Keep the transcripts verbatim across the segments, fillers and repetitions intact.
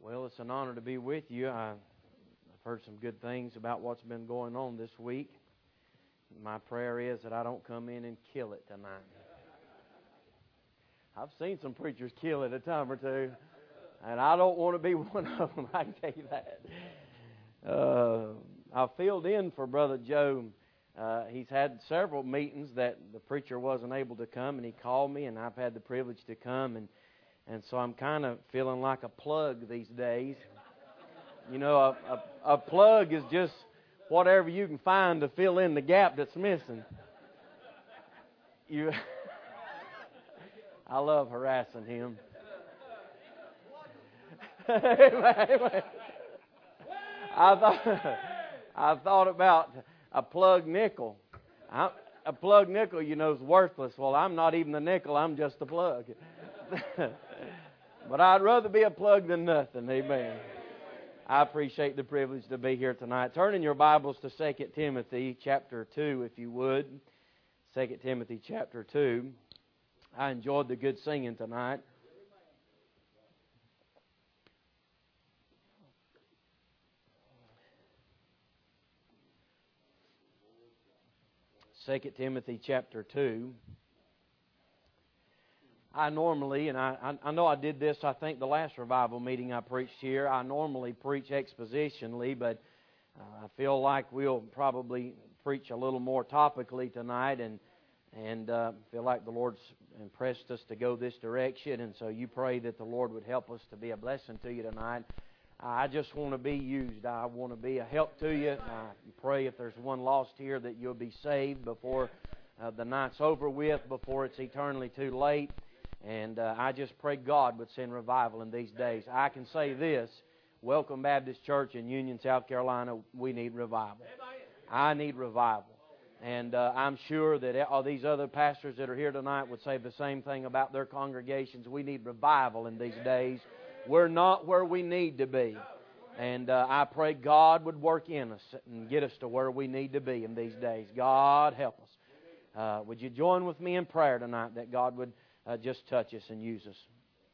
Well, it's an honor to be with you. I, I've heard some good things about what's been going on this week. My prayer is that I don't come in and kill it tonight. I've seen some preachers kill it a time or two, and I don't want to be one of them, I can tell you that. Uh, I filled in for Brother Joe. Uh, he's had several meetings that the preacher wasn't able to come, and he called me, and I've had the privilege to come, and And so I'm kind of feeling like a plug these days. You know, a, a, a plug is just whatever you can find to fill in the gap that's missing. You, I love harassing him. I thought I thought about a plug nickel. I, a plug nickel, you know, is worthless. Well, I'm not even the nickel. I'm just a plug. But I'd rather be a plug than nothing. Amen. I appreciate the privilege to be here tonight. Turn in your Bibles to Second Timothy chapter two, if you would. Second Timothy chapter two. I enjoyed the good singing tonight. Second Timothy chapter two. I normally, and I, I know I did this, I think the last revival meeting I preached here, I normally preach expositionally, but uh, I feel like we'll probably preach a little more topically tonight, and and uh, feel like the Lord's impressed us to go this direction, and so you pray that the Lord would help us to be a blessing to you tonight. I just want to be used. I want to be a help to you. I pray if there's one lost here that you'll be saved before uh, the night's over with, before it's eternally too late. And uh, I just pray God would send revival in these days. I can say this, Welcome Baptist Church in Union, South Carolina, we need revival. I need revival. And uh, I'm sure that all these other pastors that are here tonight would say the same thing about their congregations. We need revival in these days. We're not where we need to be. And uh, I pray God would work in us and get us to where we need to be in these days. God help us. Uh, would you join with me in prayer tonight that God would Uh, just touch us and use us.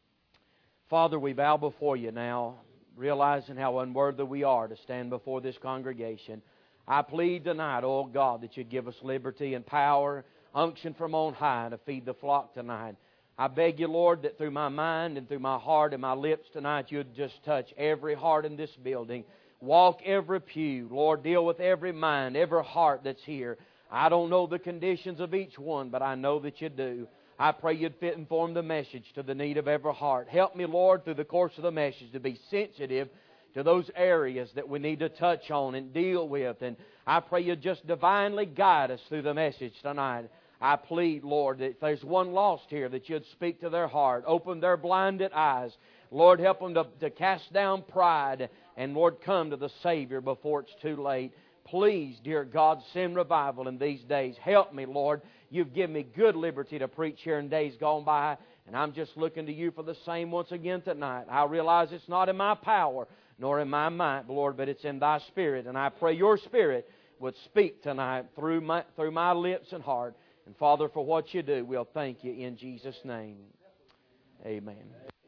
Father, we bow before you now, realizing how unworthy we are to stand before this congregation. I plead tonight, oh God, that you'd give us liberty and power, unction from on high to feed the flock tonight. I beg you, Lord, that through my mind and through my heart and my lips tonight, you'd just touch every heart in this building. Walk every pew. Lord, deal with every mind, every heart that's here. I don't know the conditions of each one, but I know that you do. I pray you'd fit and form the message to the need of every heart. Help me, Lord, through the course of the message to be sensitive to those areas that we need to touch on and deal with. And I pray you'd just divinely guide us through the message tonight. I plead, Lord, that if there's one lost here, that you'd speak to their heart, open their blinded eyes. Lord, help them to, to cast down pride and, Lord, come to the Savior before it's too late. Please, dear God, send revival in these days. Help me, Lord. You've given me good liberty to preach here in days gone by, and I'm just looking to you for the same once again tonight. I realize it's not in my power, nor in my might, Lord, but it's in Thy Spirit, and I pray Your Spirit would speak tonight through my, through my lips and heart. And Father, for what You do, we'll thank You in Jesus' name. Amen.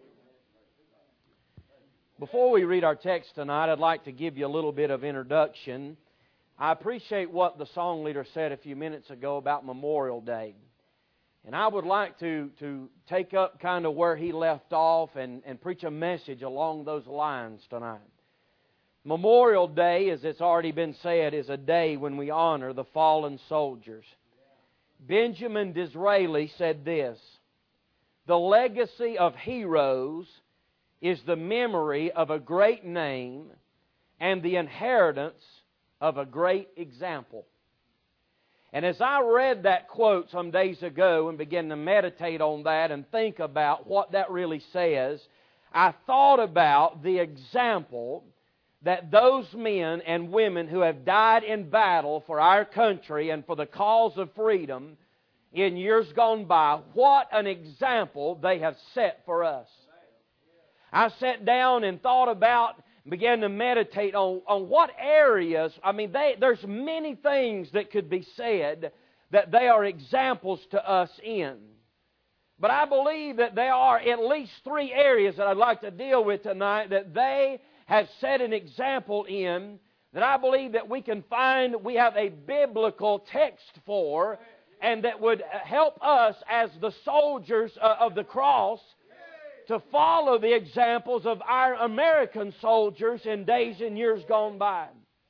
Before we read our text tonight, I'd like to give you a little bit of introduction. I appreciate what the song leader said a few minutes ago about Memorial Day. And I would like to, to take up kind of where he left off and, and preach a message along those lines tonight. Memorial Day, as it's already been said, is a day when we honor the fallen soldiers. Benjamin Disraeli said this: "The legacy of heroes is the memory of a great name and the inheritance of a great example." And as I read that quote some days ago and began to meditate on that and think about what that really says, I thought about the example that those men and women who have died in battle for our country and for the cause of freedom in years gone by, what an example they have set for us. I sat down and thought about, began to meditate on, on what areas, I mean, they, there's many things that could be said that they are examples to us in. But I believe that there are at least three areas that I'd like to deal with tonight that they have set an example in, that I believe that we can find we have a biblical text for, and that would help us as the soldiers of the cross to follow the examples of our American soldiers in days and years gone by.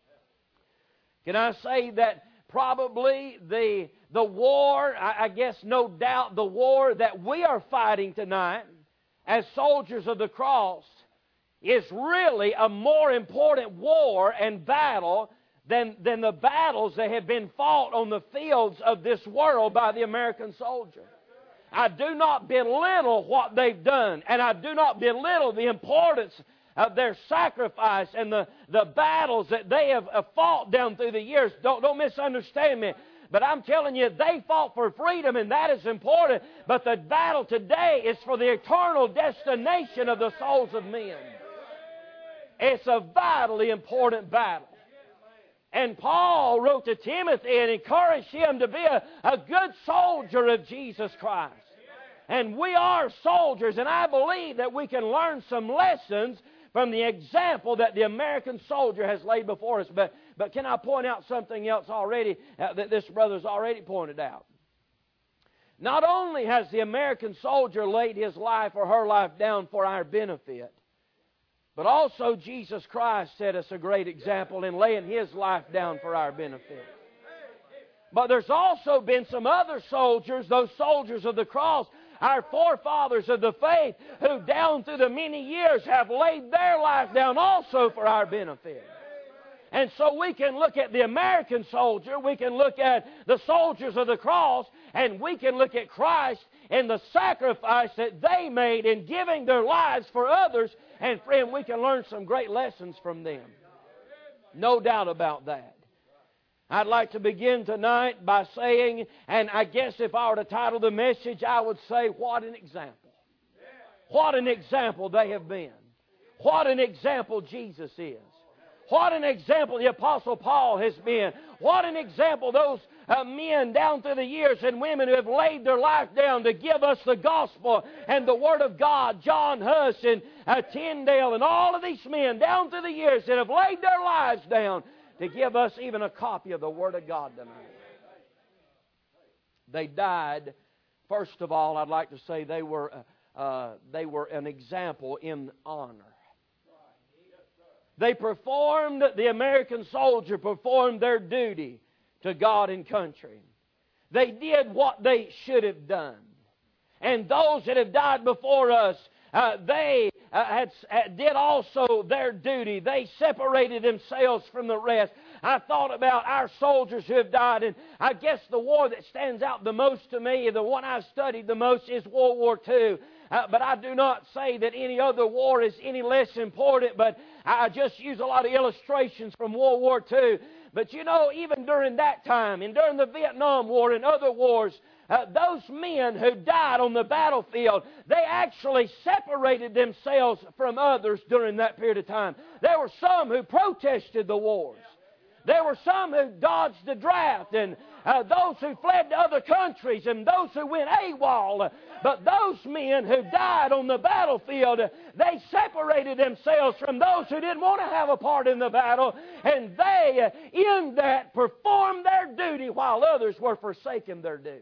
Can I say that probably the, the war, I, I guess no doubt the war that we are fighting tonight as soldiers of the cross is really a more important war and battle than, than the battles that have been fought on the fields of this world by the American soldier. I do not belittle what they've done, and I do not belittle the importance of their sacrifice and the, the battles that they have fought down through the years. Don't, don't misunderstand me. But I'm telling you, they fought for freedom, and that is important. But the battle today is for the eternal destination of the souls of men. It's a vitally important battle. And Paul wrote to Timothy and encouraged him to be a, a good soldier of Jesus Christ. And we are soldiers, and I believe that we can learn some lessons from the example that the American soldier has laid before us. But, but can I point out something else already uh, that this brother's already pointed out? Not only has the American soldier laid his life or her life down for our benefit, but also Jesus Christ set us a great example in laying His life down for our benefit. But there's also been some other soldiers, those soldiers of the cross, our forefathers of the faith, who down through the many years have laid their life down also for our benefit. And so we can look at the American soldier, we can look at the soldiers of the cross, and we can look at Christ and the sacrifice that they made in giving their lives for others. And friend, we can learn some great lessons from them. No doubt about that. I'd like to begin tonight by saying, and I guess if I were to title the message, I would say, what an example. What an example they have been. What an example Jesus is. What an example the Apostle Paul has been. What an example those uh, men down through the years and women who have laid their life down to give us the gospel and the Word of God. John Huss and uh, Tyndale and all of these men down through the years that have laid their lives down to give us even a copy of the Word of God tonight. They died. First of all, I'd like to say they were, uh, uh, they were an example in honor. They performed, the American soldier performed their duty to God and country. They did what they should have done. And those that have died before us, uh, they uh, had, uh, did also their duty. They separated themselves from the rest. I thought about our soldiers who have died, and I guess the war that stands out the most to me, the one I've studied the most, is World War Two. Uh, but I do not say that any other war is any less important, but I just use a lot of illustrations from World War Two. But you know, even during that time, and during the Vietnam War and other wars, uh, those men who died on the battlefield, they actually separated themselves from others during that period of time. There were some who protested the wars. There were some who dodged the draft, and uh, those who fled to other countries, and those who went AWOL. But those men who died on the battlefield, they separated themselves from those who didn't want to have a part in the battle, and they, in that, performed their duty while others were forsaking their duty.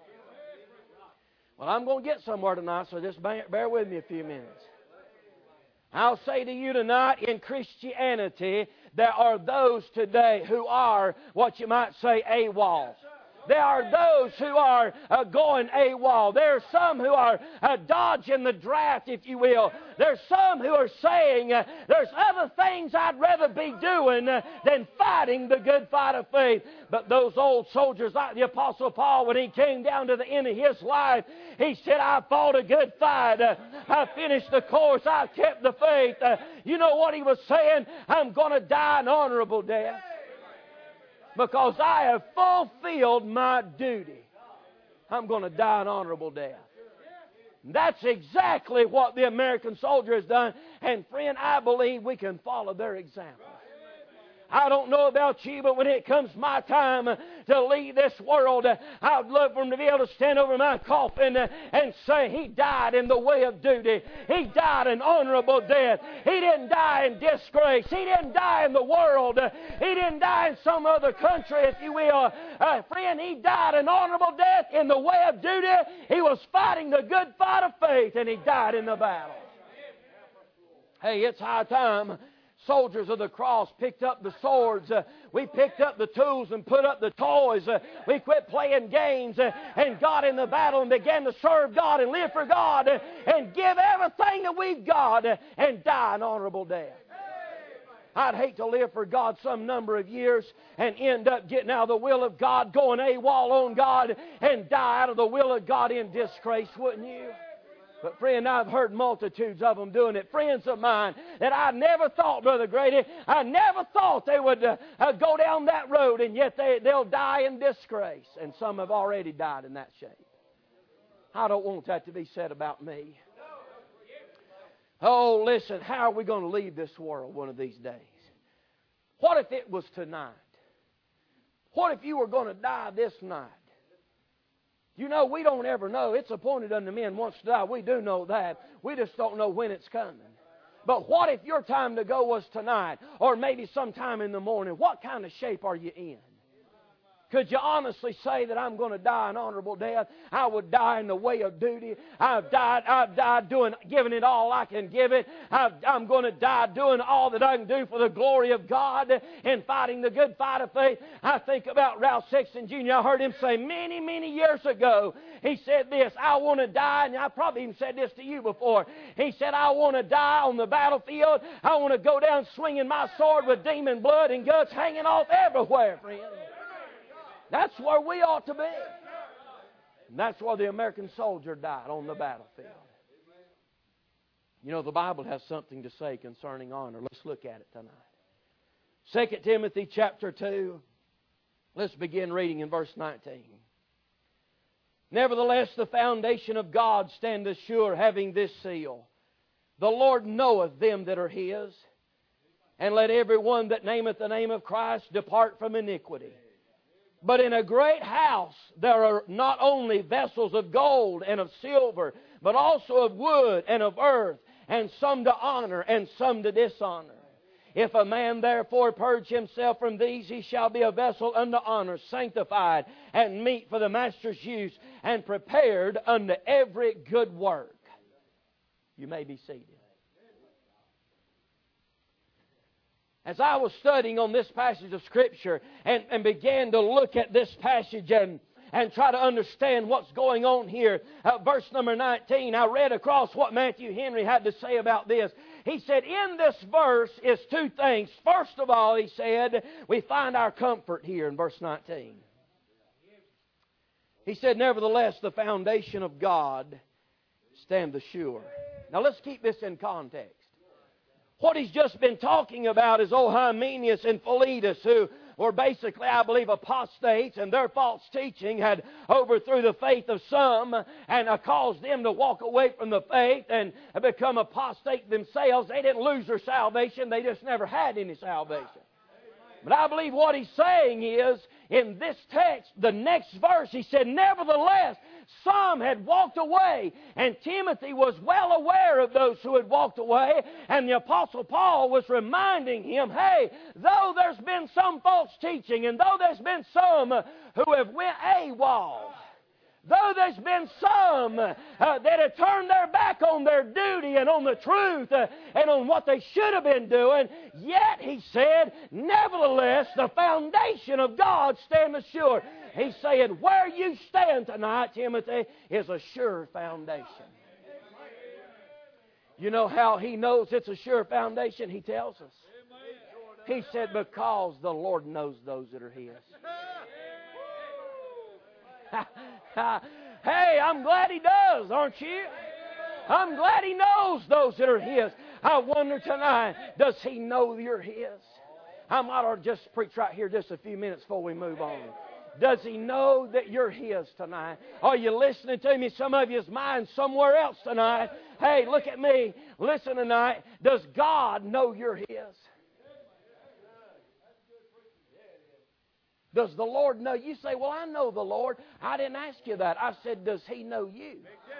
Well, I'm going to get somewhere tonight, so just bear with me a few minutes. I'll say to you tonight, in Christianity, there are those today who are what you might say AWOL. There are those who are uh, going AWOL. There are some who are uh, dodging the draft, if you will. There's some who are saying, uh, there's other things I'd rather be doing uh, than fighting the good fight of faith. But those old soldiers, like the Apostle Paul, when he came down to the end of his life, he said, I fought a good fight. Uh, I finished the course. I kept the faith. Uh, you know what he was saying? I'm going to die an honorable death, because I have fulfilled my duty. I'm going to die an honorable death. That's exactly what the American soldier has done. And friend, I believe we can follow their example. I don't know about you, but when it comes my time to leave this world, I'd love for him to be able to stand over my coffin and say, he died in the way of duty. He died an honorable death. He didn't die in disgrace. He didn't die in the world. He didn't die in some other country, if you will. Uh, friend, he died an honorable death in the way of duty. He was fighting the good fight of faith, and he died in the battle. Hey, it's high time soldiers of the cross picked up the swords. Uh, we picked up the tools and put up the toys. Uh, we quit playing games uh, and got in the battle and began to serve God and live for God uh, and give everything that we've got uh, and die an honorable death. I'd hate to live for God some number of years and end up getting out of the will of God, going AWOL on God, and die out of the will of God in disgrace, wouldn't you? But friend, I've heard multitudes of them doing it. Friends of mine that I never thought, Brother Grady, I never thought they would uh, uh, go down that road, and yet they, they'll die in disgrace. And some have already died in that shape. I don't want that to be said about me. Oh, listen, how are we going to leave this world one of these days? What if it was tonight? What if you were going to die this night? You know, we don't ever know. It's appointed unto men once to die. We do know that. We just don't know when it's coming. But what if your time to go was tonight, or maybe sometime in the morning? What kind of shape are you in? Could you honestly say that I'm going to die an honorable death? I would die in the way of duty. I've died, I've died doing, giving it all I can give it. I've, I'm going to die doing all that I can do for the glory of God and fighting the good fight of faith. I think about Ralph Sexton Junior I heard him say many, many years ago, he said this, I want to die, and I probably even said this to you before. He said, I want to die on the battlefield. I want to go down swinging my sword with demon blood and guts hanging off everywhere, friend. That's where we ought to be. And that's where the American soldier died, on the battlefield. You know, the Bible has something to say concerning honor. Let's look at it tonight. Second Timothy chapter two. Let's begin reading in verse nineteen. Nevertheless, the foundation of God standeth sure, having this seal. The Lord knoweth them that are His. And let every one that nameth the name of Christ depart from iniquity. But in a great house there are not only vessels of gold and of silver, but also of wood and of earth, and some to honor and some to dishonor. If a man therefore purge himself from these, he shall be a vessel unto honor, sanctified and meet for the master's use, and prepared unto every good work. You may be seated. As I was studying on this passage of Scripture and, and began to look at this passage and, and try to understand what's going on here, uh, verse number nineteen, I read across what Matthew Henry had to say about this. He said, in this verse is two things. First of all, he said, we find our comfort here in verse nineteen. He said, nevertheless, the foundation of God standeth sure. Now let's keep this in context. What he's just been talking about is old Hymenaeus and Philetus, who were basically, I believe, apostates, and their false teaching had overthrew the faith of some and uh, caused them to walk away from the faith and become apostate themselves. They didn't lose their salvation. They just never had any salvation. But I believe what he's saying is, in this text, the next verse, he said, nevertheless, some had walked away, and Timothy was well aware of those who had walked away, and the Apostle Paul was reminding him, hey, though there's been some false teaching, and though there's been some who have went AWOL, though there's been some uh, that have turned their back on their duty and on the truth uh, and on what they should have been doing, yet, he said, nevertheless, the foundation of God standeth sure. He's saying, where you stand tonight, Timothy, is a sure foundation. You know how he knows it's a sure foundation? He tells us. He said, because the Lord knows those that are His. Hey, I'm glad He does, aren't you? I'm glad He knows those that are His. I wonder tonight, does He know you're His? I might ought to just preach right here just a few minutes before we move on. Does He know that you're His tonight? Are you listening to me? Some of you's mind somewhere else tonight. Hey, look at me. Listen tonight. Does God know you're His? Does the Lord know? You say, well, I know the Lord. I didn't ask you that. I said, does He know you?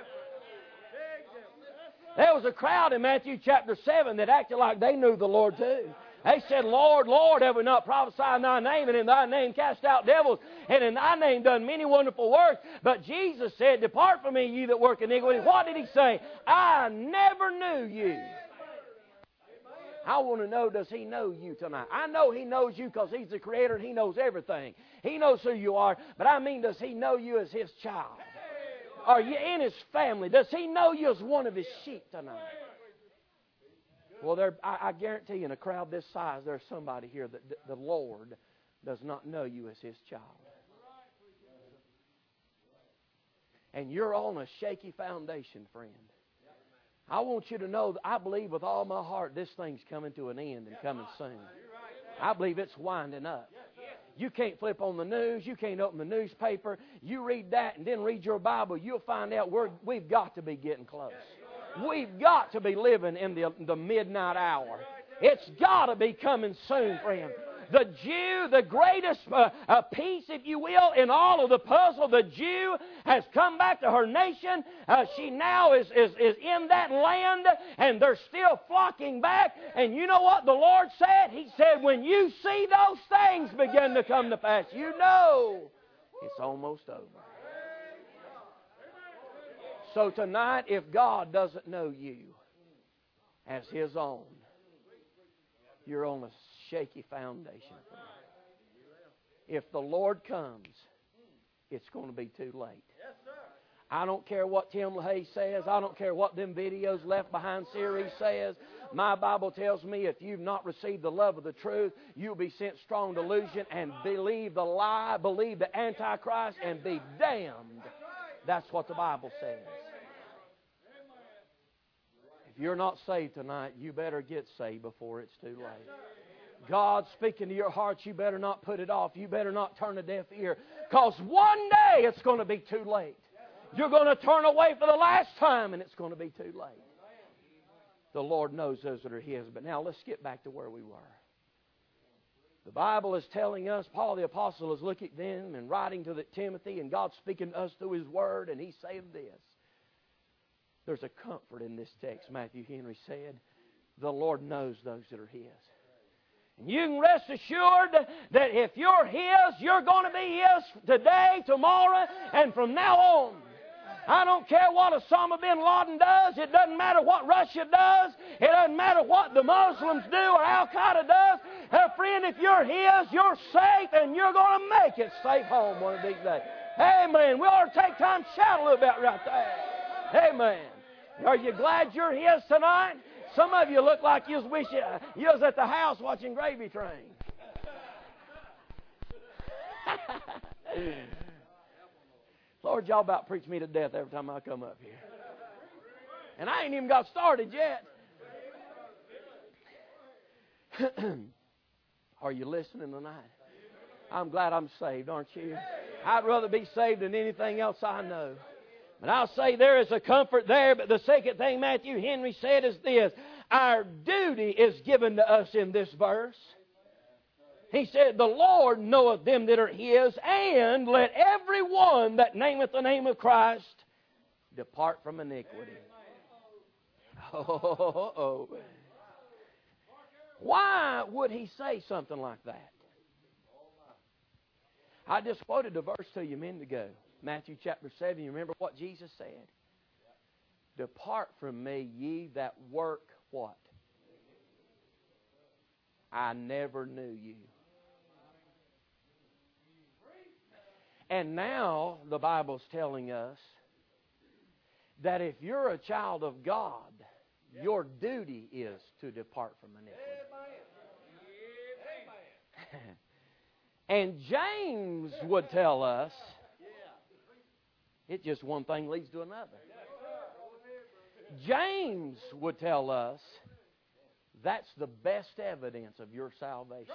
There was a crowd in Matthew chapter seven that acted like they knew the Lord too. They said, Lord, Lord, have we not prophesied in Thy name, and in Thy name cast out devils, and in Thy name done many wonderful works? But Jesus said, depart from me, ye that work iniquity. What did He say? I never knew you. I want to know, does He know you tonight? I know He knows you because He's the Creator and He knows everything. He knows who you are. But I mean, does He know you as His child? Are you in His family? Does He know you as one of His sheep tonight? Well, there, I, I guarantee you, in a crowd this size, there's somebody here that the, the Lord does not know you as His child. And you're on a shaky foundation, friend. I want you to know that I believe with all my heart this thing's coming to an end and coming soon. I believe it's winding up. You can't flip on the news. You can't open the newspaper. You read that and then read your Bible. You'll find out we're, we've got to be getting close. We've got to be living in the, the midnight hour. It's got to be coming soon, friend. The Jew, the greatest uh, uh, piece, if you will, in all of the puzzle, the Jew has come back to her nation. Uh, she now is, is, is in that land, and they're still flocking back. And you know what the Lord said? He said, when you see those things begin to come to pass, you know it's almost over. So tonight, if God doesn't know you as His own, you're on a shaky foundation. If the Lord comes, it's going to be too late. I don't care what Tim LaHaye says. I don't care what them videos Left Behind series says. My Bible tells me if you've not received the love of the truth, you'll be sent strong delusion and believe the lie, believe the Antichrist, and be damned. That's what the Bible says. If you're not saved tonight, you better get saved before it's too late. God's speaking to your heart. You better not put it off. You better not turn a deaf ear. Because one day it's going to be too late. You're going to turn away for the last time and it's going to be too late. The Lord knows those that are His. But now let's get back to where we were. The Bible is telling us, Paul the Apostle is looking at them and writing to the Timothy, and God's speaking to us through His Word, and He's saying this. There's a comfort in this text, Matthew Henry said. The Lord knows those that are His. And you can rest assured that if you're His, you're going to be His today, tomorrow, and from now on. I don't care what Osama bin Laden does. It doesn't matter what Russia does. It doesn't matter what the Muslims do or Al-Qaeda does. Uh, friend, if you're His, you're safe, and you're going to make it safe home one of these days. Amen. We ought to take time to shout a little bit right there. Amen. Are you glad you're His tonight? Some of you look like you was, wish you, you was at the house watching Gravy Train. Lord, y'all about preach me to death every time I come up here. And I ain't even got started yet. Are you listening tonight? I'm glad I'm saved, aren't you? I'd rather be saved than anything else I know. But I'll say there is a comfort there. But the second thing Matthew Henry said is this. Our duty is given to us in this verse. He said, the Lord knoweth them that are His, and let every one that nameth the name of Christ depart from iniquity. Oh, oh, oh. Why would He say something like that? I just quoted a verse to you a minute ago. Matthew chapter seven. You remember what Jesus said? Depart from me, ye that work what? I never knew you. And now the Bible's telling us that if you're a child of God, your duty is to depart from iniquity. And James would tell us, it's just one thing leads to another. James would tell us that's the best evidence of your salvation.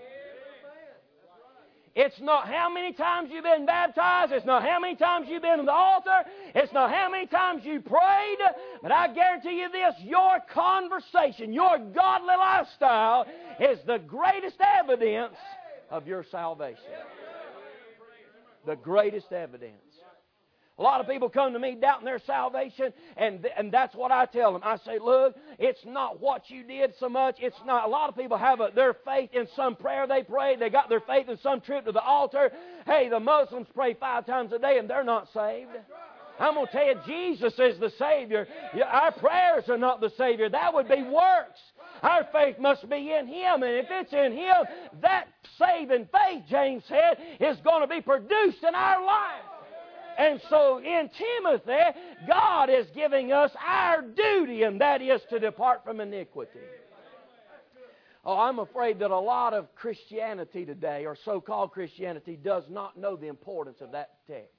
It's not how many times you've been baptized. It's not how many times you've been on the altar. It's not how many times you prayed. But I guarantee you this, your conversation, your godly lifestyle is the greatest evidence of your salvation. The greatest evidence. A lot of people come to me doubting their salvation, and th- and that's what I tell them. I say, look, it's not what you did so much. It's not. A lot of people have a, their faith in some prayer they prayed. They got their faith in some trip to the altar. Hey, the Muslims pray five times a day, and they're not saved. I'm going to tell you, Jesus is the Savior. Our prayers are not the Savior. That would be works. Our faith must be in Him. And if it's in Him, that saving faith, James said, is going to be produced in our life. And so in Timothy, God is giving us our duty, and that is to depart from iniquity. Oh, I'm afraid that a lot of Christianity today, or so-called Christianity, does not know the importance of that text.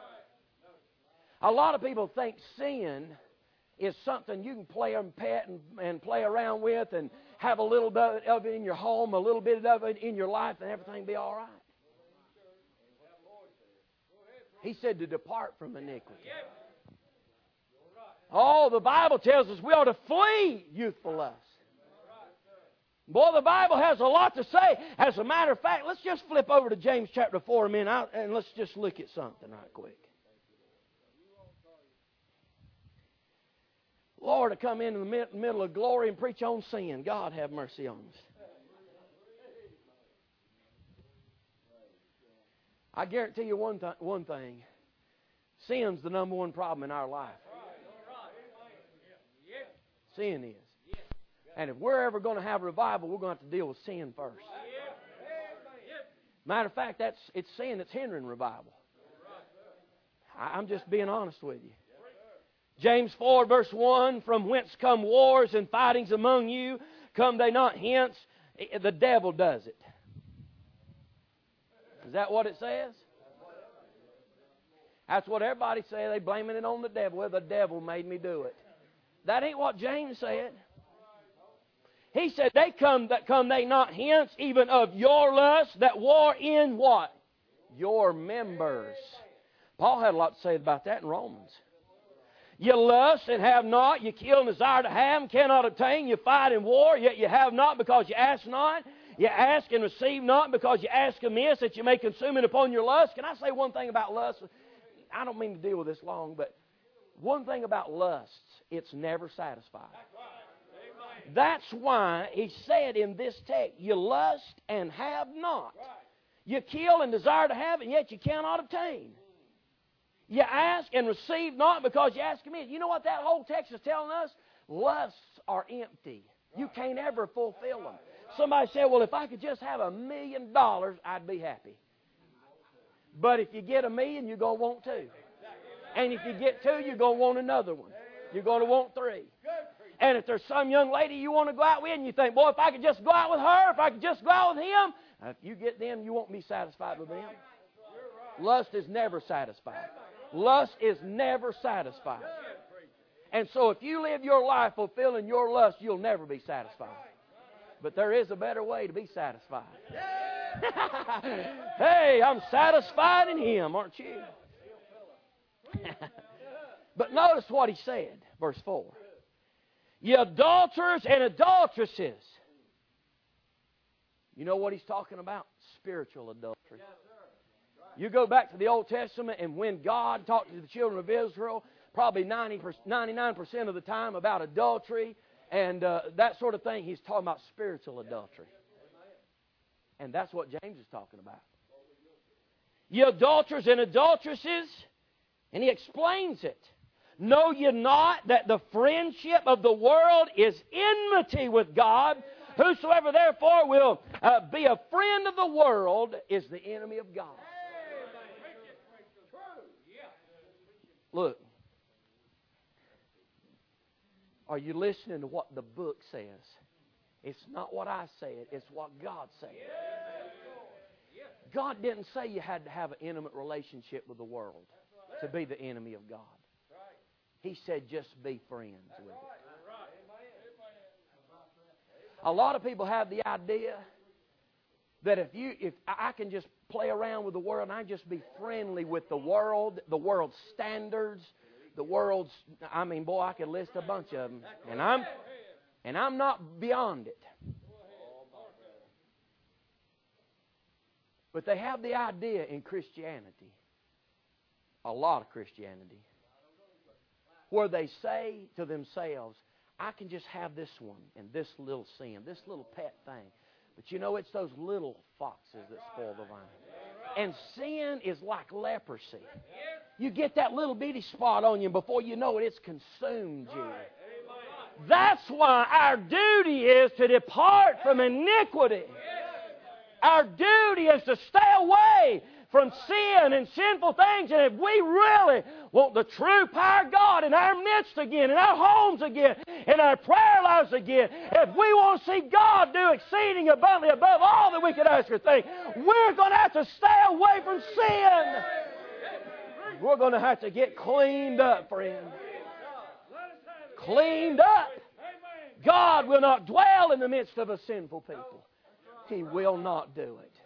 A lot of people think sin is something you can play and pet and, and play around with and have a little bit of it in your home, a little bit of it in your life, and everything be all right. He said to depart from iniquity. Oh, the Bible tells us we ought to flee youthful lust. Boy, the Bible has a lot to say. As a matter of fact, let's just flip over to James chapter four a minute, and let's just look at something right quick. Lord, to come into the middle of glory and preach on sin. God have mercy on us. I guarantee you one, th- one thing. Sin's the number one problem in our life. Sin is. And if we're ever going to have revival, we're going to have to deal with sin first. Matter of fact, that's it's sin that's hindering revival. I, I'm just being honest with you. James four verse one, from whence come wars and fightings among you? Come they not hence? The devil does it. Is that what it says? That's what everybody says. They blaming it on the devil. Well, the devil made me do it. That ain't what James said. He said, they come that come they not hence, even of your lust, that war in what? Your members. Paul had a lot to say about that in Romans. You lust and have not. You kill and desire to have and cannot obtain. You fight in war, yet you have not because you ask not. You ask and receive not because you ask amiss, that you may consume it upon your lust. Can I say one thing about lust? I don't mean to deal with this long, but one thing about lust, it's never satisfied. That's why he said in this text, you lust and have not. You kill and desire to have, and yet you cannot obtain. You ask and receive not because you ask amiss. You know what that whole text is telling us? Lusts are empty. You can't ever fulfill them. Somebody said, well, if I could just have a million dollars, I'd be happy. But if you get a million, you're going to want two. And if you get two, you're going to want another one. You're going to want three. And if there's some young lady you want to go out with and you think, boy, if I could just go out with her, if I could just go out with him, if you get them, you won't be satisfied with them. Lust is never satisfied. Lust is never satisfied. And so if you live your life fulfilling your lust, you'll never be satisfied. But there is a better way to be satisfied. Hey, I'm satisfied in Him, aren't you? But notice what he said, verse four. Ye adulterers and adulteresses. You know what he's talking about? Spiritual adultery. You go back to the Old Testament, and when God talked to the children of Israel, probably ninety, ninety-nine percent of the time about adultery and uh, that sort of thing, he's talking about spiritual adultery. And that's what James is talking about. Ye adulterers and adulteresses, and he explains it. Know ye not that the friendship of the world is enmity with God? Whosoever therefore will uh, be a friend of the world is the enemy of God. Look, are you listening to what the book says? It's not what I said, it's what God said. God didn't say you had to have an intimate relationship with the world to be the enemy of God. He said just be friends with it. A lot of people have the idea that if you, if I can just play around with the world and I just be friendly with the world, the world's standards, the world's, I mean, boy, I could list a bunch of them, and I'm, and I'm not beyond it. But they have the idea in Christianity, a lot of Christianity, where they say to themselves, I can just have this one and this little sin, this little pet thing. But you know, it's those little foxes that spoil the vine. And sin is like leprosy. You get that little bitty spot on you, and before you know it, it's consumed you. That's why our duty is to depart from iniquity. Our duty is to stay away from sin and sinful things. And if we really want the true power of God in our midst again, in our homes again, in our prayer lives again, if we want to see God do exceeding abundantly above all that we could ask or think, we're going to have to stay away from sin. We're going to have to get cleaned up, friend. Cleaned up. God will not dwell in the midst of a sinful people. He will not do it.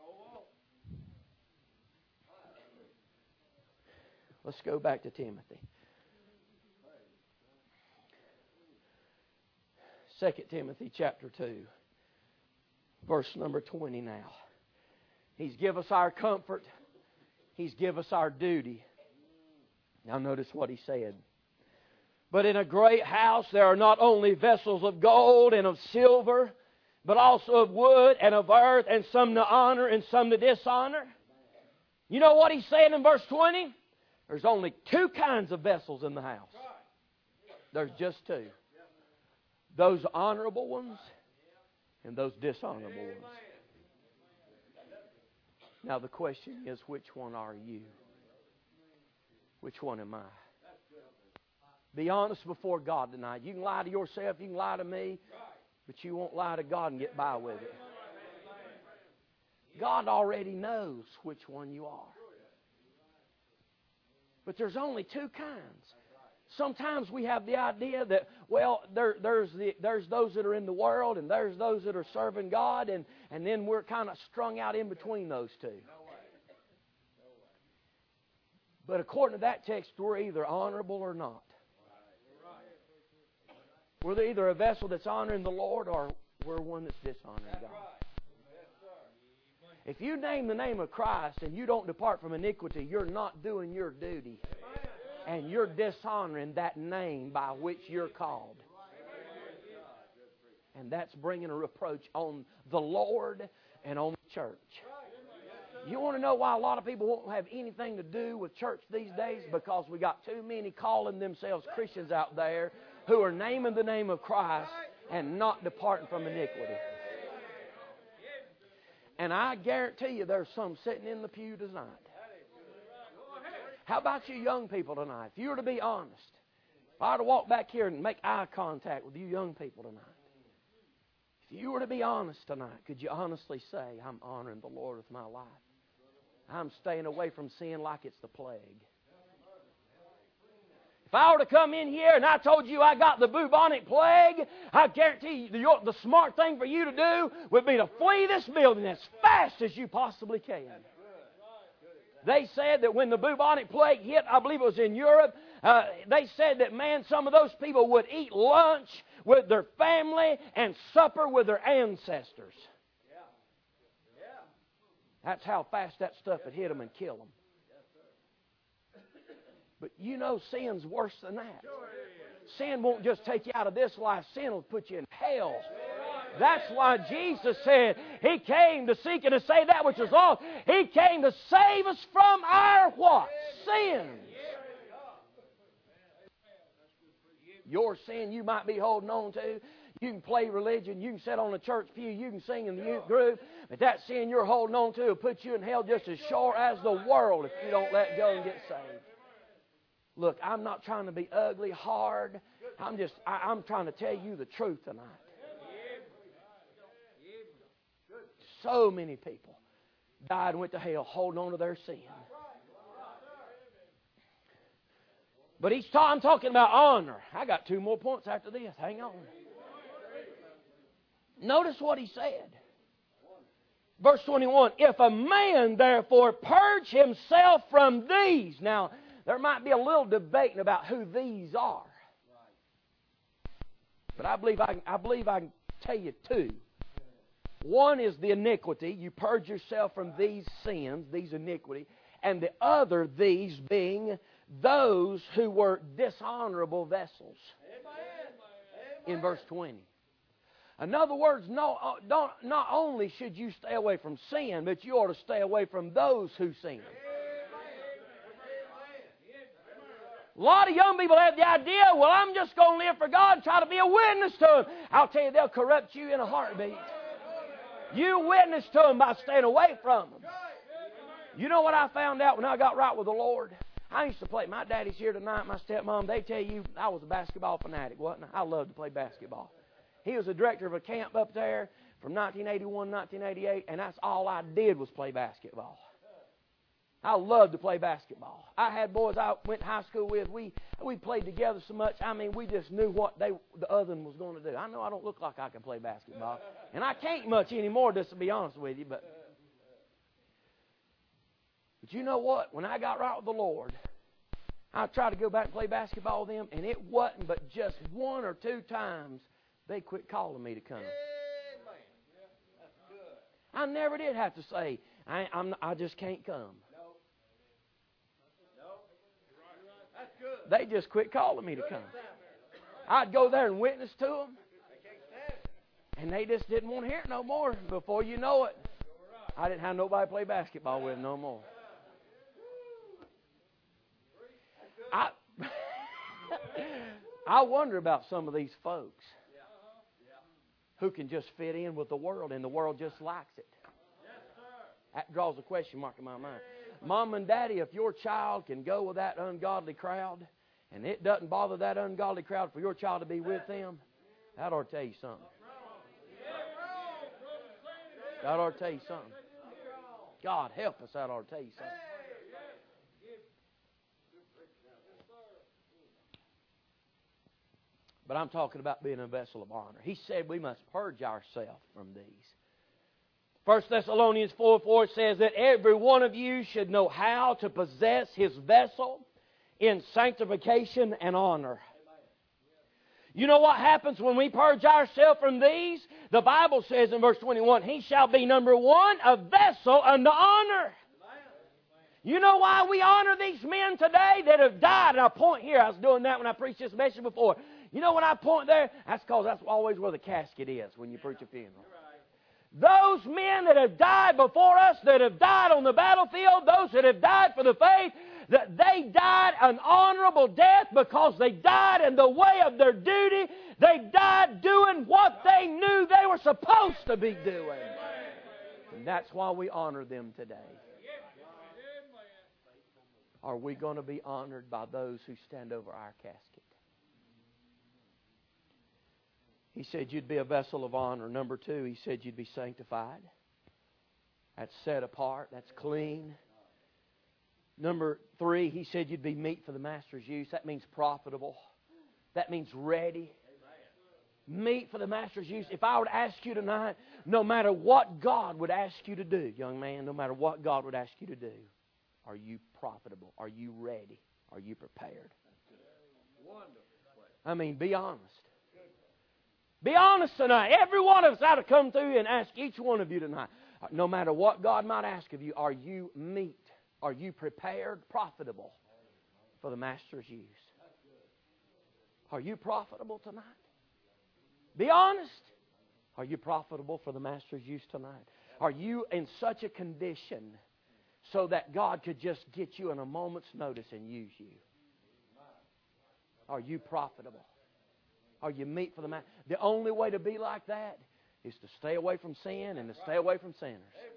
Let's go back to Timothy. Second Timothy chapter two, verse number twenty now. He's give us our comfort. He's give us our duty. Now notice what he said. But in a great house there are not only vessels of gold and of silver, but also of wood and of earth, and some to honor and some to dishonor. You know what he's saying in verse twenty? There's only two kinds of vessels in the house. There's just two. Those honorable ones and those dishonorable ones. Now the question is, which one are you? Which one am I? Be honest before God tonight. You can lie to yourself, you can lie to me, but you won't lie to God and get by with it. God already knows which one you are. But there's only two kinds. Sometimes we have the idea that, well, there, there's, the, there's those that are in the world and there's those that are serving God, and, and then we're kind of strung out in between those two. But according to that text, we're either honorable or not. We're either a vessel that's honoring the Lord or we're one that's dishonoring God. If you name the name of Christ and you don't depart from iniquity, you're not doing your duty. And you're dishonoring that name by which you're called. And that's bringing a reproach on the Lord and on the church. You want to know why a lot of people won't have anything to do with church these days? Because we got too many calling themselves Christians out there who are naming the name of Christ and not departing from iniquity. And I guarantee you there's some sitting in the pew tonight. How about you young people tonight? If you were to be honest, if I were to walk back here and make eye contact with you young people tonight, if you were to be honest tonight, could you honestly say, I'm honoring the Lord with my life? I'm staying away from sin like it's the plague. If I were to come in here and I told you I got the bubonic plague, I guarantee you the, the smart thing for you to do would be to flee this building as fast as you possibly can. They said that when the bubonic plague hit, I believe it was in Europe, uh, they said that, man, some of those people would eat lunch with their family and supper with their ancestors. That's how fast that stuff would hit them and kill them. But you know sin's worse than that. Sin won't just take you out of this life. Sin will put you in hell. That's why Jesus said He came to seek and to save that which is lost. He came to save us from our what? Sins. Your sin you might be holding on to. You can play religion. You can sit on a church pew. You can sing in the youth group. But that sin you're holding on to will put you in hell just as sure as the world if you don't let go and get saved. Look, I'm not trying to be ugly, hard. I'm just, I, I'm trying to tell you the truth tonight. So many people died and went to hell holding on to their sin. But each time I'm talking about honor. I got two more points after this. Hang on. Notice what he said. Verse twenty-one. If a man therefore purge himself from these. Now, there might be a little debating about who these are. But I believe I, I believe I can tell you two. One is the iniquity. You purge yourself from these sins, these iniquity. And the other, these being those who were dishonorable vessels. In verse twenty. In other words, no, don't, not only should you stay away from sin, but you ought to stay away from those who sin. A lot of young people have the idea, well, I'm just going to live for God and try to be a witness to Him. I'll tell you, they'll corrupt you in a heartbeat. You witness to them by staying away from them. You know what I found out when I got right with the Lord? I used to play. My daddy's here tonight, my stepmom. They tell you I was a basketball fanatic, wasn't I? I loved to play basketball. He was the director of a camp up there from nineteen eighty-one to nineteen eighty-eight, and that's all I did was play basketball. I loved to play basketball. I had boys I went to high school with. We we played together so much. I mean, we just knew what they the other one was going to do. I know I don't look like I can play basketball, and I can't much anymore, just to be honest with you. But but you know what? When I got right with the Lord, I tried to go back and play basketball with them, and it wasn't but just one or two times they quit calling me to come. I never did have to say, I, I'm, I just can't come. They just quit calling me to come. I'd go there and witness to them, and they just didn't want to hear it no more. Before you know it, I didn't have nobody to play basketball with no more. I I wonder about some of these folks who can just fit in with the world, and the world just likes it. That draws a question mark in my mind. Mom and Daddy, if your child can go with that ungodly crowd, and it doesn't bother that ungodly crowd for your child to be with them, that ought to tell you something. That ought to tell you something. God help us, that ought to tell you something. But I'm talking about being a vessel of honor. He said we must purge ourselves from these. First Thessalonians four four says that every one of you should know how to possess his vessel in sanctification and honor. You know what happens when we purge ourselves from these? The Bible says in verse twenty-one, he shall be, number one, a vessel unto honor. You know why we honor these men today that have died? And I point here, I was doing that when I preached this message before. You know when I point there? That's because that's always where the casket is when you preach a funeral. Those men that have died before us, that have died on the battlefield, those that have died for the faith, that they died an honorable death because they died in the way of their duty. They died doing what they knew they were supposed to be doing. And that's why we honor them today. Are we going to be honored by those who stand over our casket? He said you'd be a vessel of honor. Number two, he said you'd be sanctified. That's set apart. That's clean. Number three, he said you'd be meat for the master's use. That means profitable. That means ready. Meat for the master's use. If I were to ask you tonight, no matter what God would ask you to do, young man, no matter what God would ask you to do, are you profitable? Are you ready? Are you prepared? I mean, be honest. Be honest tonight. Every one of us ought to come through and ask each one of you tonight, no matter what God might ask of you, are you meat? Are you prepared, profitable for the master's use? Are you profitable tonight? Be honest. Are you profitable for the master's use tonight? Are you in such a condition so that God could just get you in a moment's notice and use you? Are you profitable? Are you meat for the man? The only way to be like that is to stay away from sin and to stay away from sinners.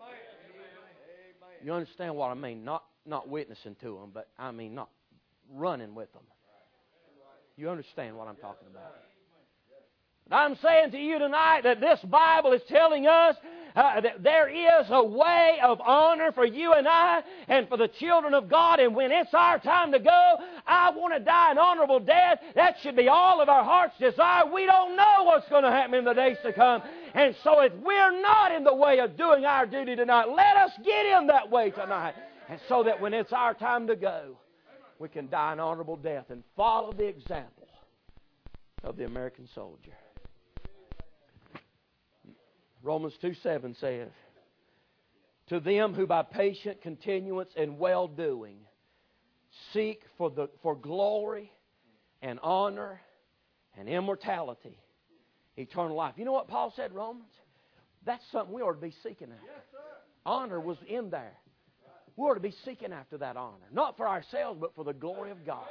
You understand what I mean? Not not witnessing to them, but I mean not running with them. You understand what I'm talking about? But I'm saying to you tonight that this Bible is telling us uh, that there is a way of honor for you and I and for the children of God. And when it's our time to go, I want to die an honorable death. That should be all of our heart's desire. We don't know what's going to happen in the days to come. And so if we're not in the way of doing our duty tonight, let us get in that way tonight. And so that when it's our time to go, we can die an honorable death and follow the example of the American soldier. Romans two seven says, to them who by patient continuance and well-doing seek for the for glory and honor and immortality, eternal life. You know what Paul said, Romans? That's something we ought to be seeking after. Yes, sir. Honor was in there. We ought to be seeking after that honor. Not for ourselves, but for the glory of God.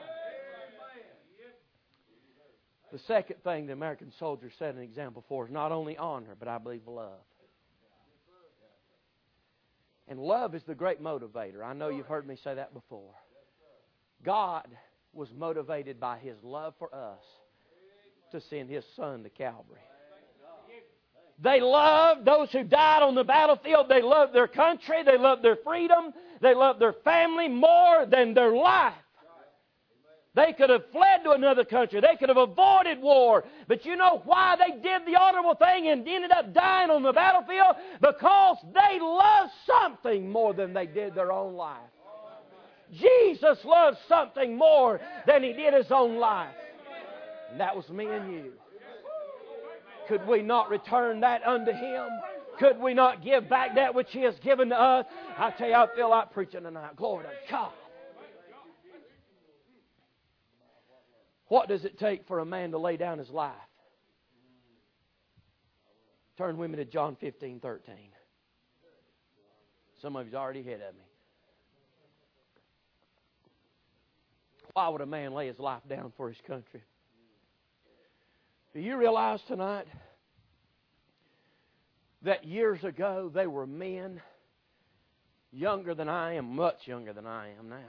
The second thing the American soldier set an example for is not only honor, but I believe love. And love is the great motivator. I know you've heard me say that before. God was motivated by His love for us to send His Son to Calvary. They loved those who died on the battlefield. They loved their country. They loved their freedom. They loved their family more than their life. They could have fled to another country. They could have avoided war. But you know why they did the honorable thing and ended up dying on the battlefield? Because they loved something more than they did their own life. Jesus loved something more than He did His own life. And that was me and you. Could we not return that unto Him? Could we not give back that which He has given to us? I tell you, I feel like preaching tonight. Glory to God. What does it take for a man to lay down his life? Turn with me to John fifteen thirteen. Some of you's already ahead of me. Why would a man lay his life down for his country? Do you realize tonight that years ago there were men younger than I am, much younger than I am now,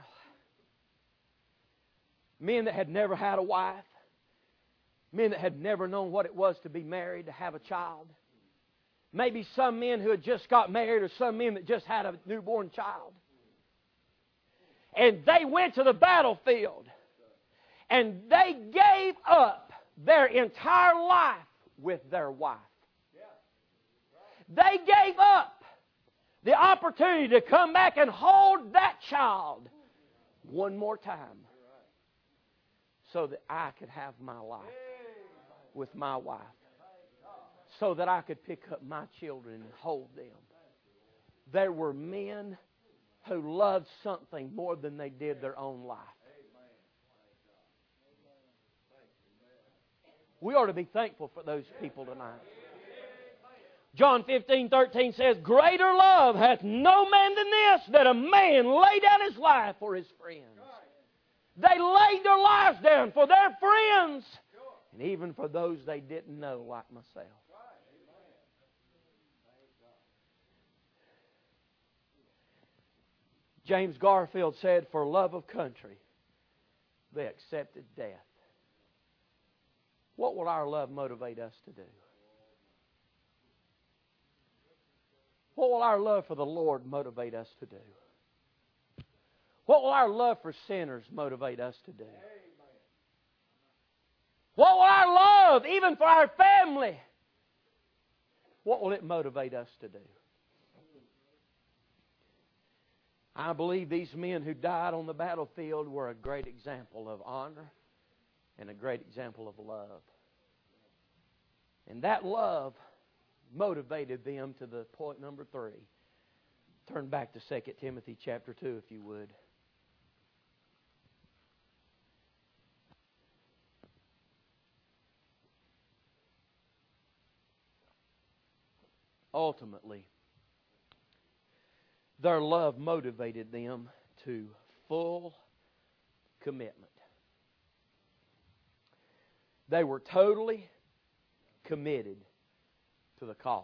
men that had never had a wife, men that had never known what it was to be married, to have a child, maybe some men who had just got married or some men that just had a newborn child. And they went to the battlefield and they gave up their entire life with their wife. They gave up the opportunity to come back and hold that child one more time so that I could have my life with my wife, so that I could pick up my children and hold them. There were men who loved something more than they did their own life. We ought to be thankful for those people tonight. John fifteen thirteen says, greater love hath no man than this, that a man lay down his life for his friends. They laid their lives down for their friends, and even for those they didn't know, like myself. James Garfield said, for love of country, they accepted death. What will our love motivate us to do? What will our love for the Lord motivate us to do? What will our love for sinners motivate us to do? What will our love, even for our family, what will it motivate us to do? I believe these men who died on the battlefield were a great example of honor and a great example of love. And that love motivated them to the point number three. Turn back to Second Timothy chapter two, if you would. Ultimately, their love motivated them to full commitment. They were totally committed to the cause.